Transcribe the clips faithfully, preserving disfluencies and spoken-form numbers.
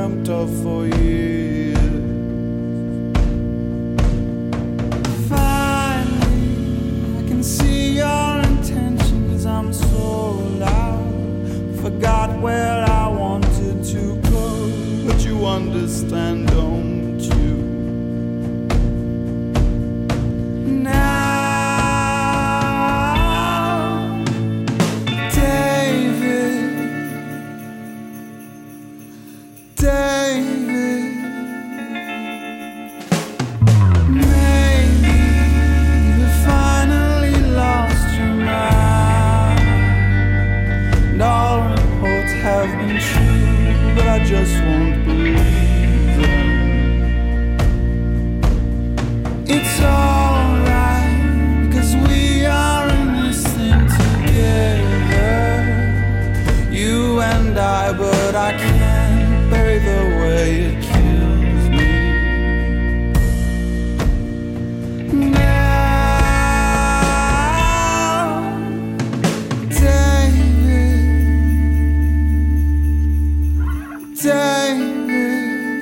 dreamt of for years. Finally, I can see your intentions. I'm so loud, forgot where I wanted to go, but you understand, don't you? Now, David, David, maybe you finally lost your mind, and all reports have been true, but I just won't believe them. It's alright, because we are in this thing together, you and I, but I can't bury the way it kills me. Now, David, David.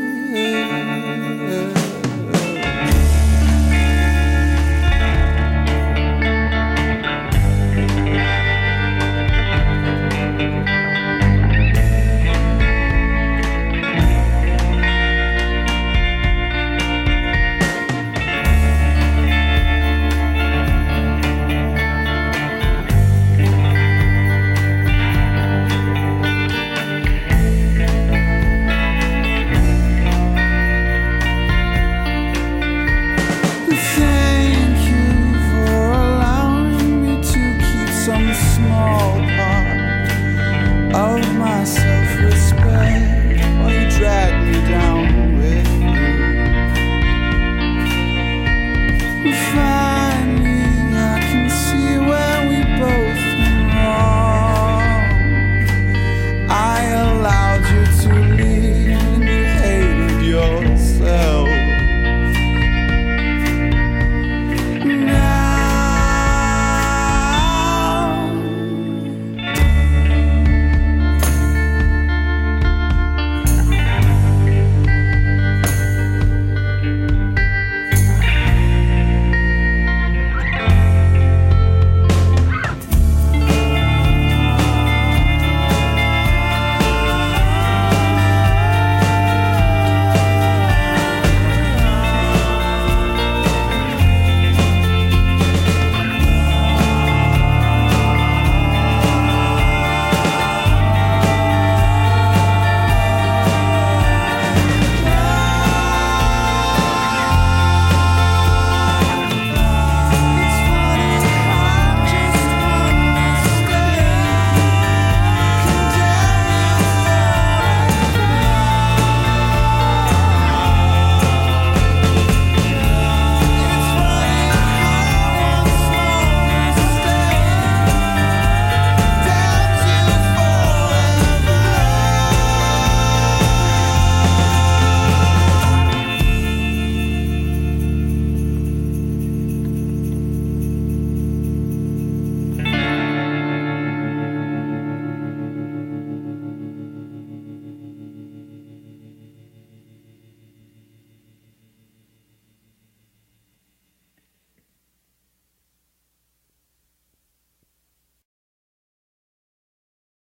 Thank you for allowing me to keep some small part of